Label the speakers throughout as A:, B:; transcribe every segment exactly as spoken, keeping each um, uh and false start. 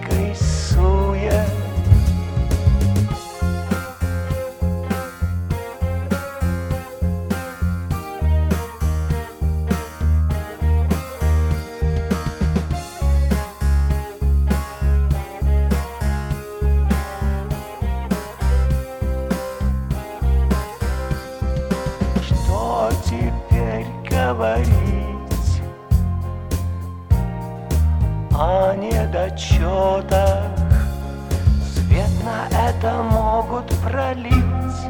A: рисует. Что теперь говорить о недочетах? Свет на это могут пролить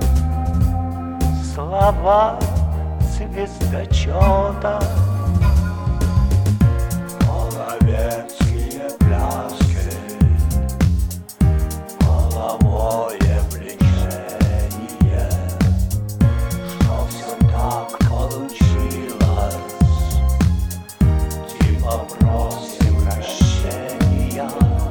A: слова звездочета. Половецкие пляски, половое влечение, что все так получилось, типа просим прощения.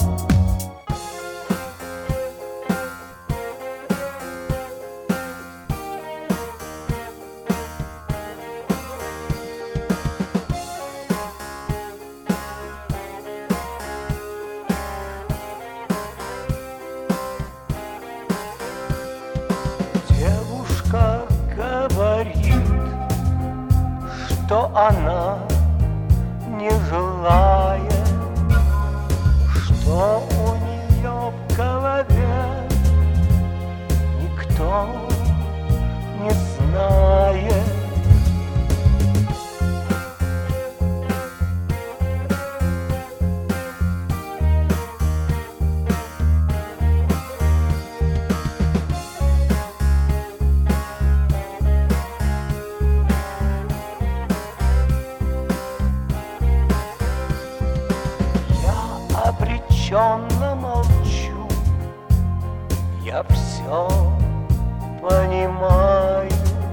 A: Девушка говорит, что она не желает, что у нее в голове никто не знает. Обреченно молчу, я все понимаю,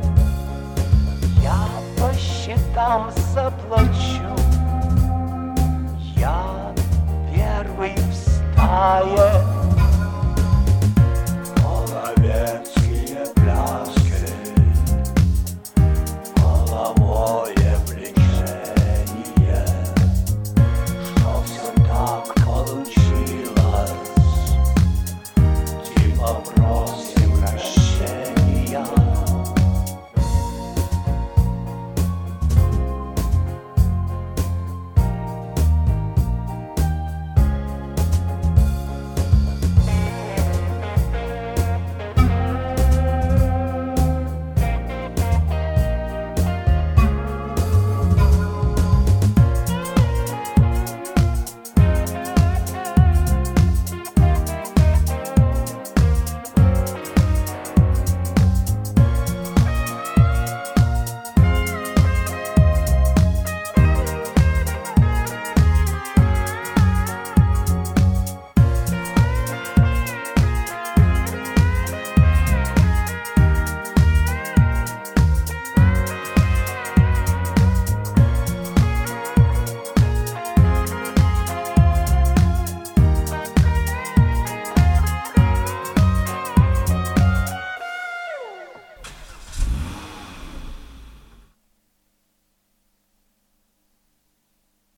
A: я по счетам заплачу, я первый в стае.